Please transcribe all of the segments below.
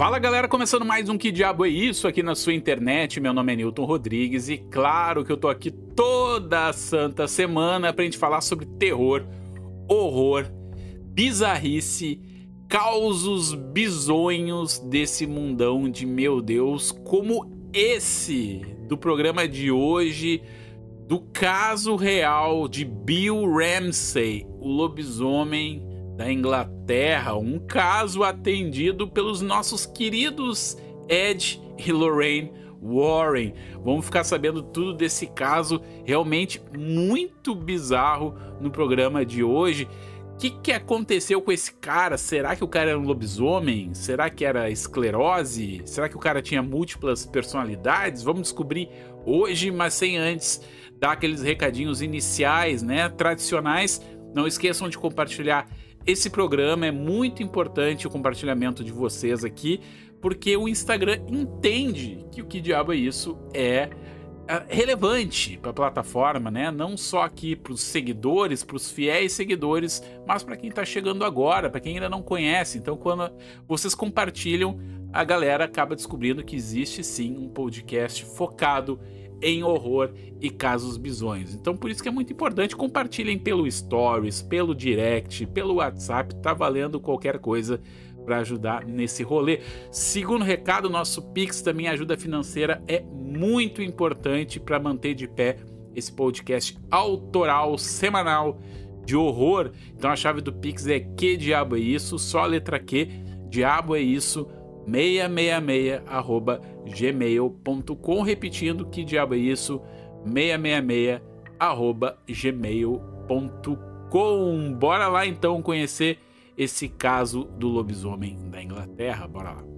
Fala galera, começando mais um Que Diabo é Isso aqui na sua internet. Meu nome é Newton Rodrigues e claro que eu tô aqui toda santa semana pra gente falar sobre terror, horror, bizarrice, causos bizonhos desse mundão de meu Deus, como esse do programa de hoje, do caso real de Bill Ramsey, o lobisomem da Inglaterra, um caso atendido pelos nossos queridos Ed e Lorraine Warren. Vamos ficar sabendo tudo desse caso realmente muito bizarro no programa de hoje. O que aconteceu com esse cara? Será que o cara era um lobisomem? Será que era esclerose? Será que o cara tinha múltiplas personalidades? Vamos descobrir hoje, mas sem antes dar aqueles recadinhos iniciais, né, tradicionais. Não esqueçam de compartilhar esse programa, é muito importante o compartilhamento de vocês aqui, porque o Instagram entende que o Que Diabo é Isso é relevante para a plataforma, né? Não só aqui para os seguidores, para os fiéis seguidores, mas para quem está chegando agora, para quem ainda não conhece. Então, quando vocês compartilham, a galera acaba descobrindo que existe sim um podcast focado em horror e casos bizonhos. Então por isso que é muito importante, compartilhem pelo Stories, pelo Direct, pelo WhatsApp, tá valendo qualquer coisa para ajudar nesse rolê. Segundo recado, nosso Pix também, ajuda financeira é muito importante para manter de pé esse podcast autoral, semanal de horror. Então a chave do Pix é Que Diabo é Isso, só a letra Q, Diabo é Isso, 666@gmail.com, repetindo, Que Diabo é Isso, 666@gmail.com. Bora lá então conhecer esse caso do lobisomem da Inglaterra, bora lá.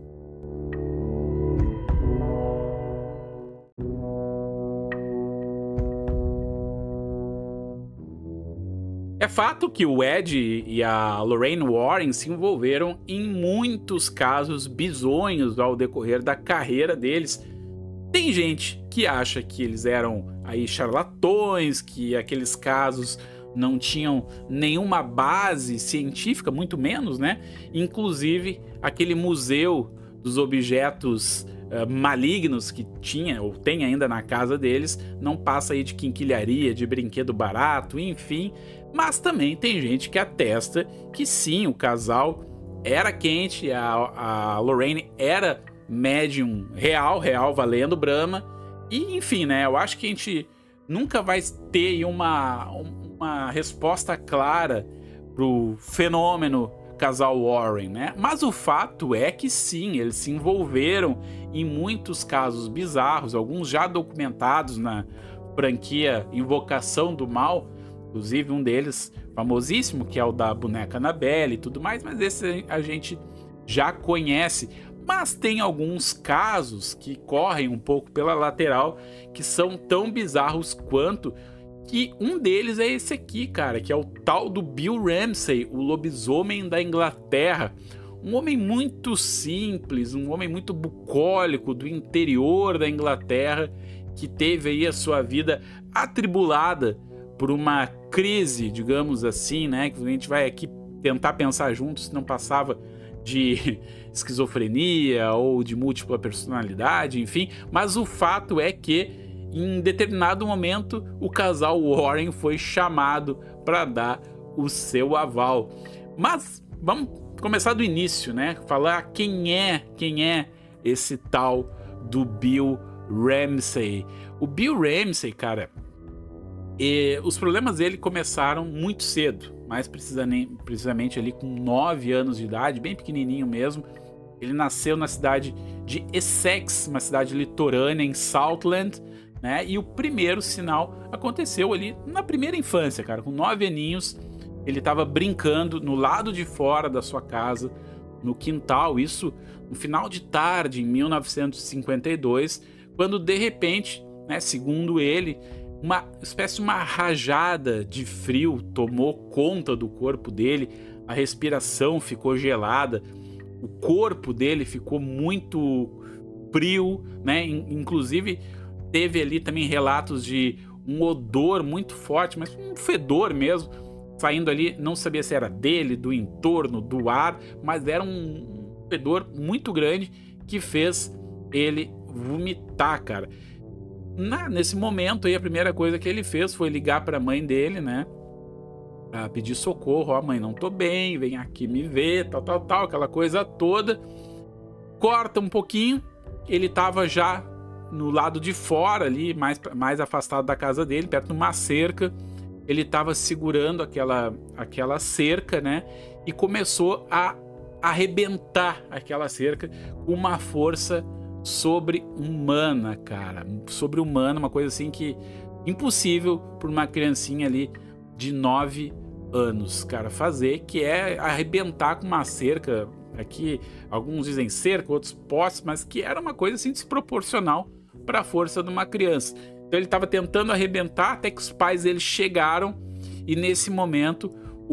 É fato que o Ed e a Lorraine Warren se envolveram em muitos casos bizonhos ao decorrer da carreira deles. Tem gente que acha que eles eram aí charlatões, que aqueles casos não tinham nenhuma base científica, muito menos, né? Inclusive, aquele museu dos objetos malignos que tinha ou tem ainda na casa deles não passa aí de quinquilharia, de brinquedo barato, enfim. Mas também tem gente que atesta que sim, o casal era quente, a Lorraine era médium real, valendo Brahma. E enfim, né, eu acho que a gente nunca vai ter uma resposta clara pro fenômeno casal Warren, né? Mas o fato é que sim, eles se envolveram em muitos casos bizarros, alguns já documentados na franquia Invocação do Mal, inclusive um deles famosíssimo, que é o da boneca Annabelle e tudo mais, mas esse a gente já conhece. Mas tem alguns casos que correm um pouco pela lateral, que são tão bizarros quanto, que um deles é esse aqui, cara, que é o tal do Bill Ramsey, o lobisomem da Inglaterra. Um homem muito simples, um homem muito bucólico do interior da Inglaterra, que teve aí a sua vida atribulada por uma crise, digamos assim, né, que a gente vai aqui tentar pensar juntos se não passava de esquizofrenia ou de múltipla personalidade, enfim. Mas o fato é que em determinado momento o casal Warren foi chamado para dar o seu aval. Mas vamos começar do início, né? Falar quem é esse tal do Bill Ramsey. O Bill Ramsey, cara, os problemas dele começaram muito cedo, mais precisamente ali com 9 anos de idade, bem pequenininho mesmo. Ele nasceu na cidade de Essex, uma cidade litorânea em Southland, né? E o primeiro sinal aconteceu ali na primeira infância, cara, com 9 aninhos. Ele estava brincando no lado de fora da sua casa, no quintal, isso no final de tarde, em 1952, quando de repente, né, segundo ele, uma espécie de uma rajada de frio tomou conta do corpo dele, a respiração ficou gelada, o corpo dele ficou muito frio, né? Inclusive teve ali também relatos de um odor muito forte, mas um fedor mesmo, saindo ali, não sabia se era dele, do entorno, do ar, mas era um fedor muito grande que fez ele vomitar, cara. Nesse momento aí, a primeira coisa que ele fez foi ligar pra mãe dele, né? Pra pedir socorro. Ó, mãe, não tô bem, vem aqui me ver, tal, aquela coisa toda. Corta um pouquinho, ele tava já no lado de fora ali, mais afastado da casa dele, perto de uma cerca. Ele tava segurando aquela cerca, né? E começou a arrebentar aquela cerca com uma força sobre-humana, cara. Sobre-humana, uma coisa assim que impossível por uma criancinha ali de 9 anos, cara, fazer, que é arrebentar com uma cerca. Aqui, alguns dizem cerca, outros postes, mas que era uma coisa assim desproporcional para a força de uma criança. Então ele estava tentando arrebentar até que os pais dele chegaram e nesse momento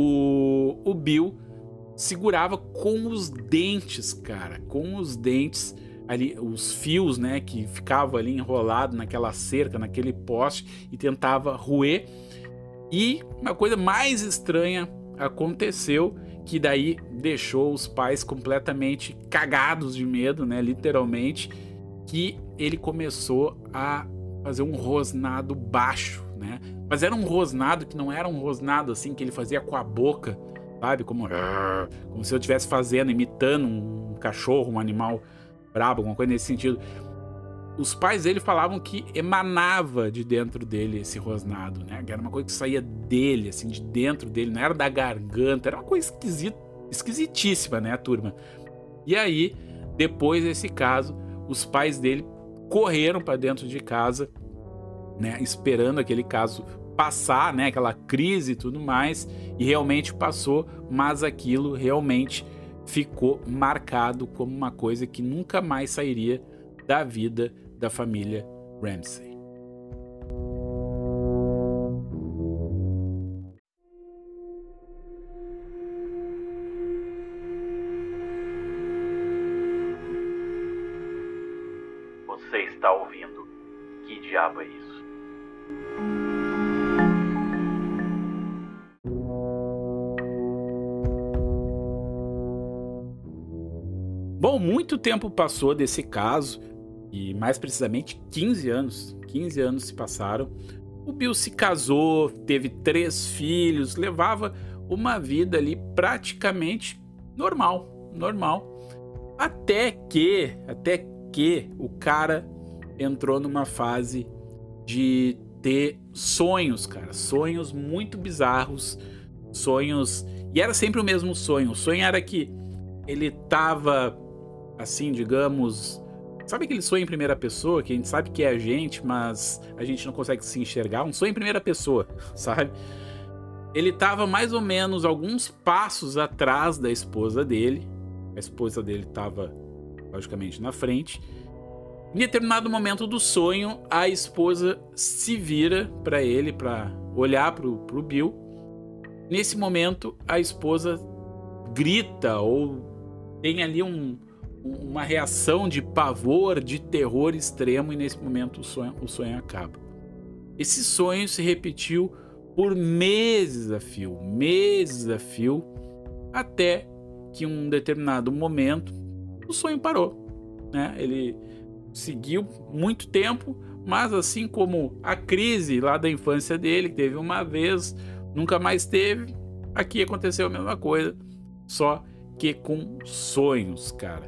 o Bill segurava com os dentes, cara, com os dentes ali, os fios, né, que ficavam ali enrolado naquela cerca, naquele poste e tentava roer. E uma coisa mais estranha aconteceu, que daí deixou os pais completamente cagados de medo, né, literalmente, que ele começou a fazer um rosnado baixo, né, mas era um rosnado que não era um rosnado assim que ele fazia com a boca, sabe, como se eu estivesse fazendo, imitando um cachorro, um animal brabo, alguma coisa nesse sentido. Os pais dele falavam que emanava de dentro dele esse rosnado, né? Era uma coisa que saía dele, assim, de dentro dele, não era da garganta, era uma coisa esquisitíssima, né, turma? E aí, depois desse caso, os pais dele correram para dentro de casa, né, esperando aquele caso passar, né, aquela crise e tudo mais, e realmente passou, mas aquilo realmente ficou marcado como uma coisa que nunca mais sairia da vida da família Ramsay. Você está ouvindo? Que diabo é isso? Bom, muito tempo passou desse caso, e mais precisamente 15 anos. 15 anos se passaram. O Bill se casou, teve 3 filhos, levava uma vida ali praticamente normal. Até que o cara entrou numa fase de ter sonhos, cara. Sonhos muito bizarros. Sonhos... E era sempre o mesmo sonho. O sonho era que ele tava, assim, digamos... Sabe aquele sonho em primeira pessoa, que a gente sabe que é a gente, mas a gente não consegue se enxergar? Um sonho em primeira pessoa, sabe? Ele tava mais ou menos alguns passos atrás da esposa dele. A esposa dele tava, logicamente, na frente. Em determinado momento do sonho, a esposa se vira para ele, para olhar pro Bill. Nesse momento, a esposa grita ou tem ali uma reação de pavor, de terror extremo, e nesse momento o sonho acaba. Esse sonho se repetiu por meses a fio, até que em um determinado momento o sonho parou, né? Ele seguiu muito tempo, mas assim como a crise lá da infância dele, que teve uma vez, nunca mais teve, aqui aconteceu a mesma coisa, só que com sonhos, cara.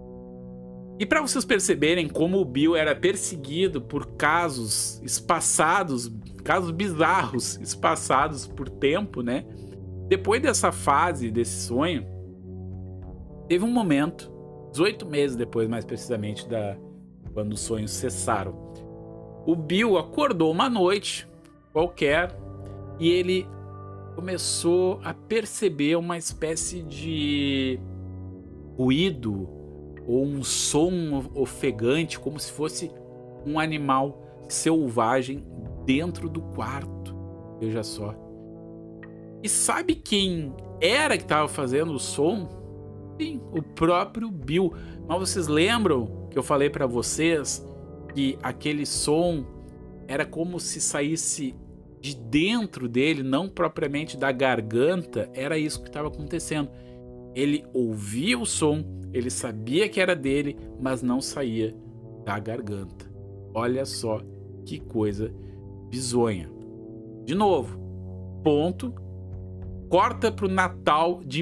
E para vocês perceberem como o Bill era perseguido por casos espaçados, casos bizarros, espaçados por tempo, né? Depois dessa fase, desse sonho, teve um momento, 18 meses depois, mais precisamente, quando os sonhos cessaram. O Bill acordou uma noite qualquer e ele começou a perceber uma espécie de ruído ou um som ofegante, como se fosse um animal selvagem dentro do quarto. Veja só. E sabe quem era que estava fazendo o som? Sim, o próprio Bill. Mas vocês lembram que eu falei para vocês que aquele som era como se saísse de dentro dele, não propriamente da garganta? Era isso que estava acontecendo. Ele ouvia o som, ele sabia que era dele, mas não saía da garganta. Olha só que coisa bizonha. De novo, ponto. Corta para o Natal de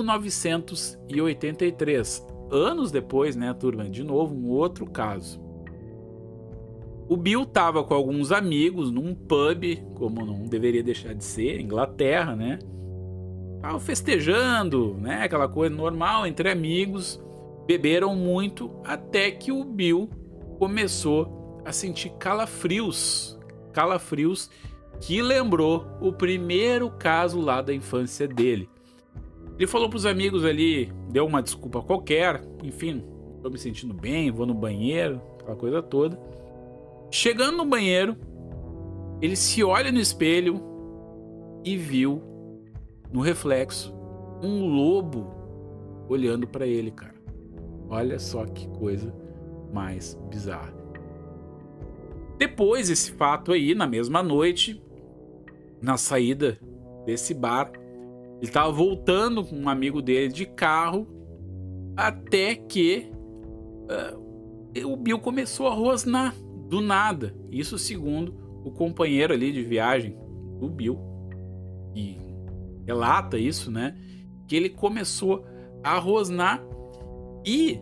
1983. Anos depois, né, turma? De novo, um outro caso. O Bill estava com alguns amigos num pub, como não deveria deixar de ser, Inglaterra, né? Estavam festejando, né? Aquela coisa normal entre amigos. Beberam muito até que o Bill começou a sentir calafrios. Calafrios que lembrou o primeiro caso lá da infância dele. Ele falou para os amigos ali, deu uma desculpa qualquer, enfim, estou me sentindo bem, vou no banheiro, aquela coisa toda. Chegando no banheiro, ele se olha no espelho e viu no reflexo um lobo olhando para ele, cara. Olha só que coisa mais bizarra. Depois desse fato aí, na mesma noite, na saída desse bar, ele estava voltando com um amigo dele de carro, até que o Bill começou a rosnar do nada. Isso segundo o companheiro ali de viagem do Bill, que relata isso, né? Que ele começou a rosnar e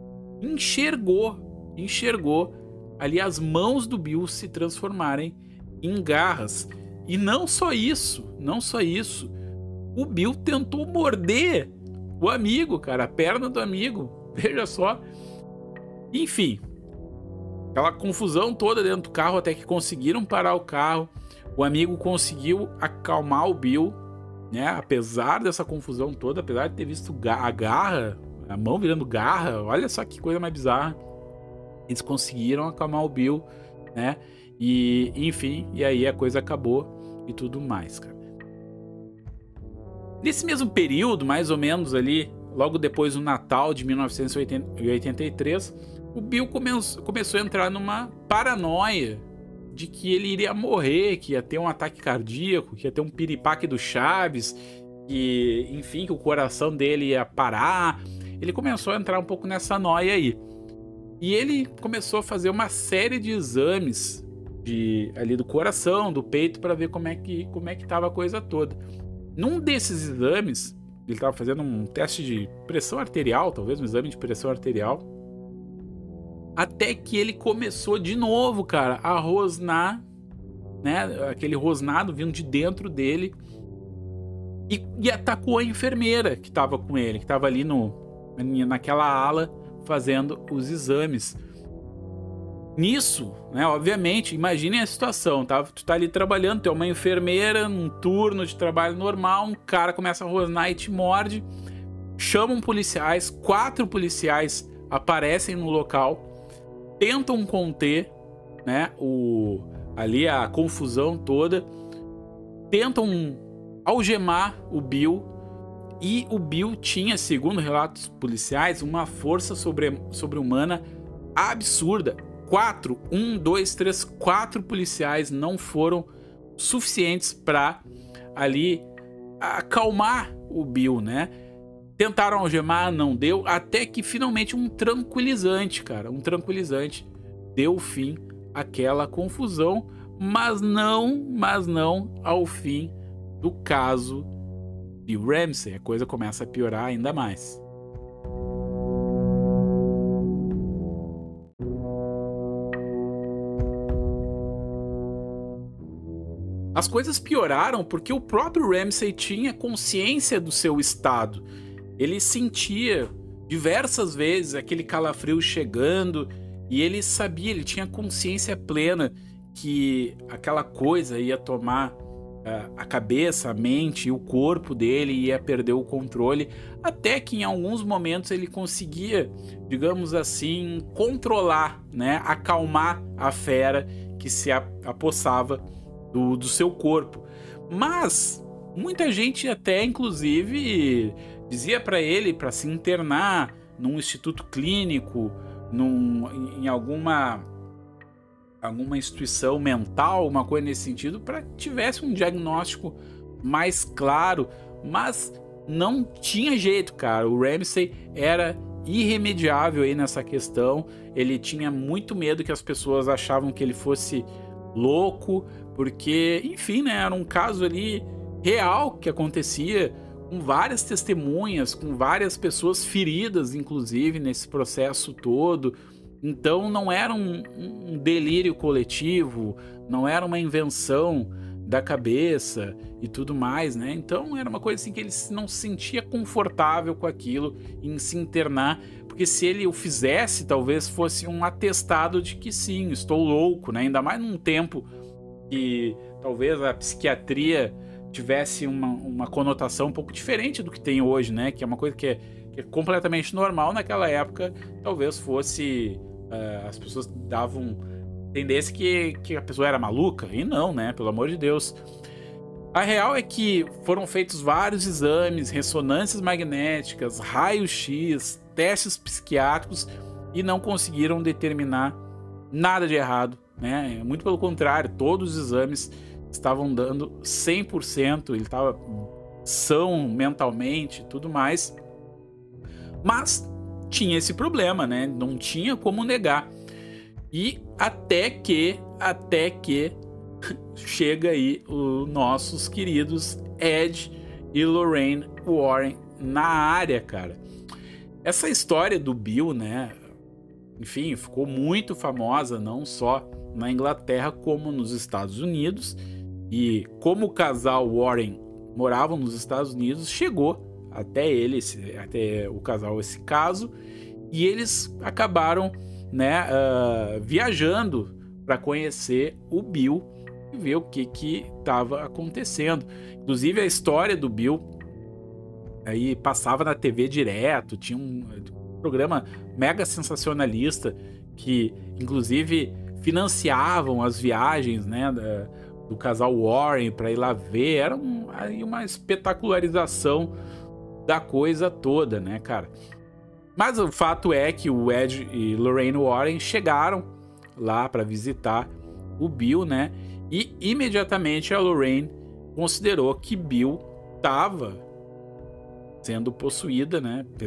enxergou ali as mãos do Bill se transformarem em garras. E não só isso, o Bill tentou morder o amigo, cara, a perna do amigo, veja só. Enfim, aquela confusão toda dentro do carro, até que conseguiram parar o carro. O amigo conseguiu acalmar o Bill, né? Apesar dessa confusão toda, apesar de ter visto a garra, a mão virando garra, olha só que coisa mais bizarra. Eles conseguiram acalmar o Bill, né? E enfim, e aí a coisa acabou e tudo mais, cara. Nesse mesmo período, mais ou menos ali, logo depois do Natal de 1983, o Bill começou a entrar numa paranoia de que ele iria morrer, que ia ter um ataque cardíaco, que ia ter um piripaque do Chaves, que, enfim, que o coração dele ia parar. Ele começou a entrar um pouco nessa noia aí. E ele começou a fazer uma série de exames ali do coração, do peito, para ver como é que estava a coisa toda. Num desses exames, ele estava fazendo um teste de pressão arterial, talvez um exame de pressão arterial, até que ele começou de novo, cara, a rosnar, né? Aquele rosnado vindo de dentro dele, e atacou a enfermeira que estava com ele, que estava ali naquela ala fazendo os exames. Nisso, né, obviamente, imaginem a situação, tá? Tu tá ali trabalhando, tu é uma enfermeira num turno de trabalho normal, um cara começa a rosnar e te morde, chamam policiais, 4 policiais aparecem no local, tentam conter, né, ali a confusão toda, tentam algemar o Bill, e o Bill tinha, segundo relatos policiais, uma força sobre-humana absurda. 4 policiais não foram suficientes para ali acalmar o Bill, né? Tentaram algemar, não deu, até que finalmente um tranquilizante deu fim àquela confusão, mas não ao fim do caso de Ramsey. A coisa começa a piorar ainda mais. As coisas pioraram porque o próprio Ramsey tinha consciência do seu estado. Ele sentia diversas vezes aquele calafrio chegando e ele sabia, ele tinha consciência plena que aquela coisa ia tomar a cabeça, a mente e o corpo dele, ia perder o controle, até que em alguns momentos ele conseguia, digamos assim, controlar, né, acalmar a fera que se apossava do seu corpo. Mas muita gente até inclusive dizia para ele para se internar num instituto clínico, em alguma instituição mental, uma coisa nesse sentido, para que tivesse um diagnóstico mais claro. Mas não tinha jeito, cara. O Ramsay era irremediável aí nessa questão. Ele tinha muito medo que as pessoas achavam que ele fosse louco, porque, enfim, né, era um caso ali real que acontecia, com várias testemunhas, com várias pessoas feridas, inclusive, nesse processo todo. Então não era um delírio coletivo, não era uma invenção da cabeça e tudo mais, né? Então era uma coisa assim que ele não se sentia confortável com aquilo, em se internar, porque se ele o fizesse, talvez fosse um atestado de que sim, estou louco, né? Ainda mais num tempo que talvez a psiquiatria tivesse uma conotação um pouco diferente do que tem hoje, né? Que é uma coisa que é completamente normal. Naquela época, talvez fosse... as pessoas davam... entendesse que a pessoa era maluca, e não, né? Pelo amor de Deus. A real é que foram feitos vários exames, ressonâncias magnéticas, raio-x, testes psiquiátricos, e não conseguiram determinar nada de errado, né? Muito pelo contrário, todos os exames estavam dando 100%, ele estava são mentalmente, tudo mais. Mas tinha esse problema, né? Não tinha como negar. E até que chega aí os nossos queridos Ed e Lorraine Warren na área, cara. Essa história do Bill, né? Enfim, ficou muito famosa, não só na Inglaterra, como nos Estados Unidos. E como o casal Warren moravam nos Estados Unidos, chegou até até o casal esse caso, e eles acabaram, né, viajando para conhecer o Bill e ver o que estava acontecendo. Inclusive a história do Bill aí passava na TV direto, tinha um programa mega sensacionalista que inclusive financiavam as viagens, né, do casal Warren para ir lá ver. Era aí uma espetacularização da coisa toda, né, cara? Mas o fato é que o Ed e Lorraine Warren chegaram lá para visitar o Bill, né? E imediatamente a Lorraine considerou que Bill estava sendo possuído,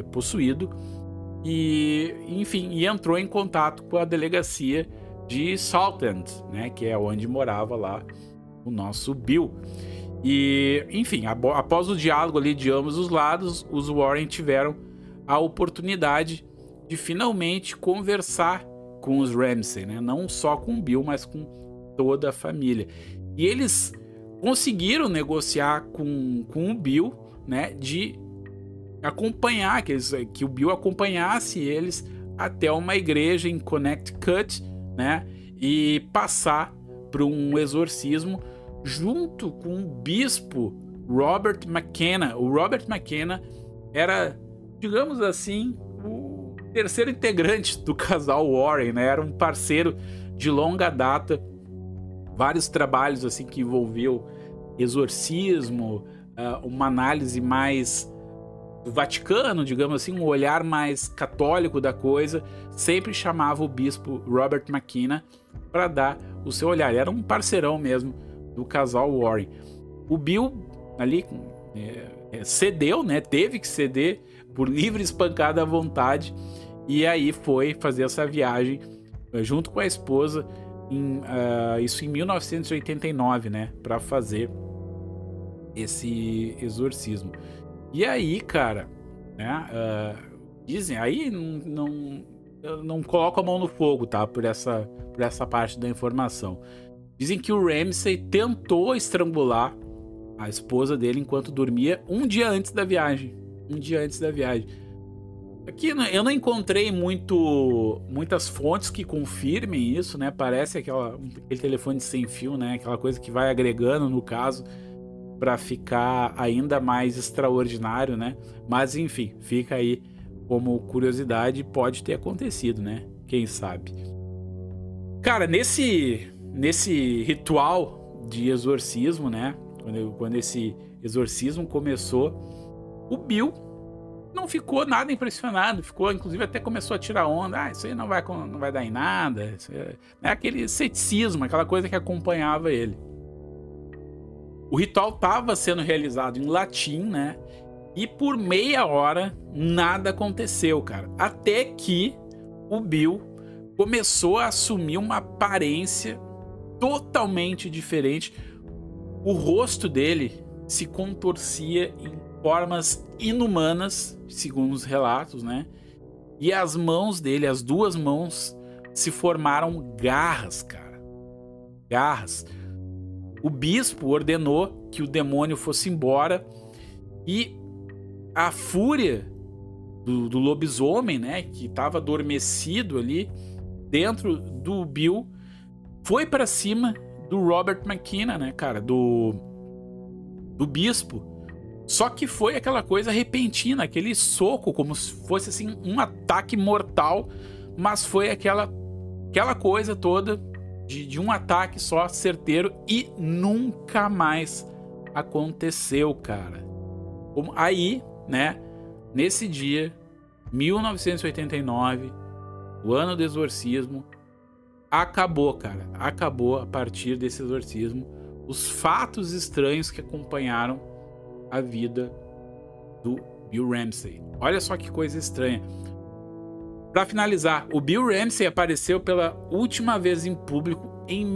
e, enfim, e entrou em contato com a delegacia de Southend, né? Que é onde morava lá o nosso Bill. E, enfim, após o diálogo ali de ambos os lados, os Warren tiveram a oportunidade de finalmente conversar com os Ramsay, né? Não só com o Bill, mas com toda a família. E eles conseguiram negociar com o Bill, né? De acompanhar, que o Bill acompanhasse eles até uma igreja em Connecticut, né? E passar por um exorcismo junto com o bispo Robert McKenna. O Robert McKenna era, digamos assim, o terceiro integrante do casal Warren, né? Era um parceiro de longa data. Vários trabalhos assim que envolviam exorcismo, uma análise mais do Vaticano, digamos assim, um olhar mais católico da coisa, sempre chamava o bispo Robert McKenna para dar o seu olhar. Era um parceirão mesmo do casal Warren. O Bill ali cedeu, né? Teve que ceder por livre espancada à vontade, e aí foi fazer essa viagem junto com a esposa, isso em 1989, né? Para fazer esse exorcismo. E aí, cara, né? Dizem, aí não coloco a mão no fogo, tá? Por essa parte da informação. Dizem que o Ramsay tentou estrangular a esposa dele enquanto dormia um dia antes da viagem. Aqui eu não encontrei muitas fontes que confirmem isso, né? Parece aquele telefone sem fio, né? Aquela coisa que vai agregando no caso para ficar ainda mais extraordinário, né? Mas enfim, fica aí como curiosidade, pode ter acontecido, né? Quem sabe? Cara, nesse ritual de exorcismo, né? Quando esse exorcismo começou, o Bill não ficou nada impressionado, inclusive até começou a tirar onda. Isso aí não vai dar em nada. Isso é aquele ceticismo, aquela coisa que acompanhava ele. O ritual estava sendo realizado em latim, né? E por meia hora, nada aconteceu, cara. Até que o Bill começou a assumir uma aparência totalmente diferente. O rosto dele se contorcia em formas inumanas, segundo os relatos, né? E as mãos dele, as duas mãos, se formaram garras, cara. Garras. O bispo ordenou que o demônio fosse embora e a fúria do lobisomem, né, que estava adormecido ali dentro do Bill, foi para cima do Robert McKenna, né, cara, do bispo. Só que foi aquela coisa repentina, aquele soco, como se fosse assim um ataque mortal, mas foi aquela coisa toda de um ataque só certeiro e nunca mais aconteceu, cara. Aí, né, nesse dia, 1989, o ano do exorcismo, acabou, cara. Acabou a partir desse exorcismo os fatos estranhos que acompanharam a vida do Bill Ramsey. Olha só que coisa estranha. Para finalizar, o Bill Ramsey apareceu pela última vez em público em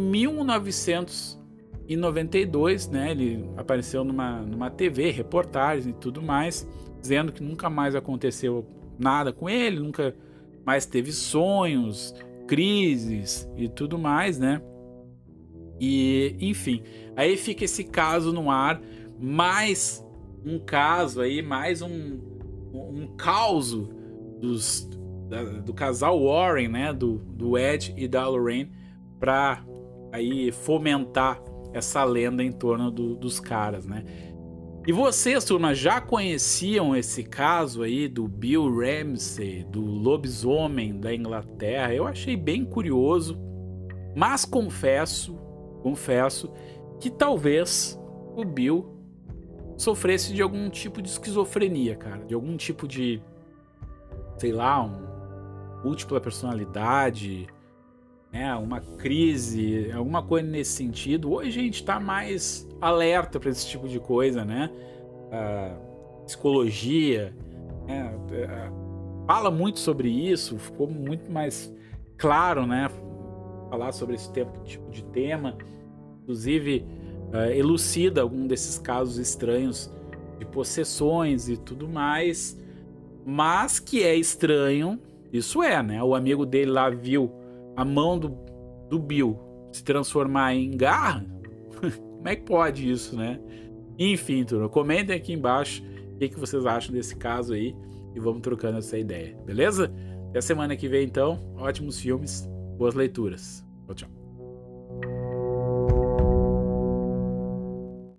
1992, né? Ele apareceu numa TV, reportagens e tudo mais, dizendo que nunca mais aconteceu nada com ele, nunca mais teve sonhos, crises e tudo mais, né? E, enfim, aí fica esse caso no ar, mais um caso aí, mais um caos do casal Warren, né? Do Ed e da Lorraine, para aí fomentar essa lenda em torno dos caras, né? E vocês, turma, já conheciam esse caso aí do Bill Ramsey, do lobisomem da Inglaterra? Eu achei bem curioso, mas confesso que talvez o Bill sofresse de algum tipo de esquizofrenia, cara, de algum tipo de, sei lá, múltipla personalidade, né, uma crise, alguma coisa nesse sentido. Hoje a gente tá mais alerta para esse tipo de coisa, né? Psicologia, né? Fala muito sobre isso, ficou muito mais claro, né? Falar sobre esse tipo de tema, inclusive elucida algum desses casos estranhos de possessões e tudo mais, mas que é estranho, isso é, né? O amigo dele lá viu a mão do Bill se transformar em garra. Como é que pode isso, né? Enfim, turma, comentem aqui embaixo o que vocês acham desse caso aí e vamos trocando essa ideia, beleza? Até semana que vem, então. Ótimos filmes, boas leituras. Tchau, tchau.